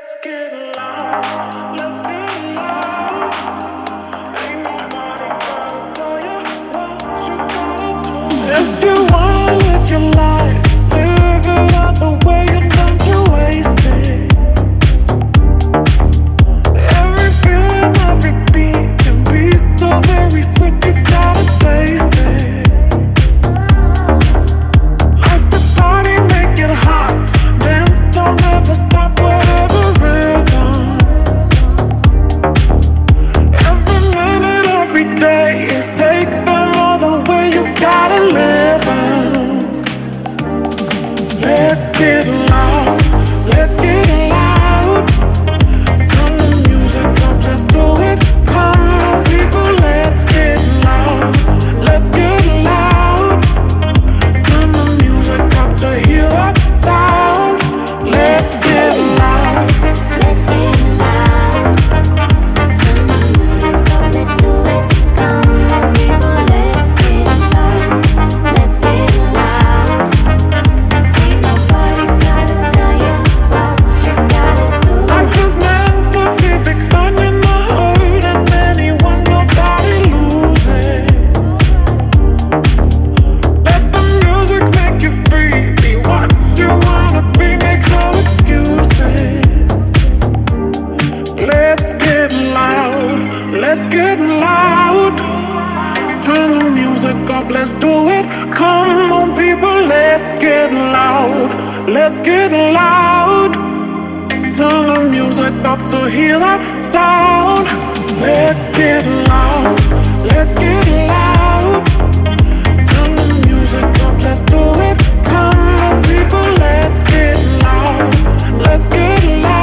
If you wanna live your life, live it out the way you're done to waste it. Every feeling, every beat can be so very sweet, you gotta taste it. Life's the party, make it hot. Dance, don't ever stop, whatever rhythm. Every minute, every day, you take them all the way, you gotta live them. Let's get loud, let's get loud. Turn the music up, let's do it. Come on, people, let's get loud, let's get loud. Turn the music up to hear that sound. Let's get loud, Let's get loud. Turn the music up, let's do it. Come on, people, let's get loud. Let's get loud. Ain't nobody gotta tell you what you gotta do. life is meant to be big fun, you're not hurting anyone, nobody losing. Let the music make you free, be what you wanna be, make no excuses. Let's get loud, let's get loud. Turn the music up, let's do it. Come on, people, let's get loud, let's get loud. Turn the music up to hear that sound. Let's get loud, let's get loud. Turn the music up, let's do it. Come on, people, let's get loud, let's get loud.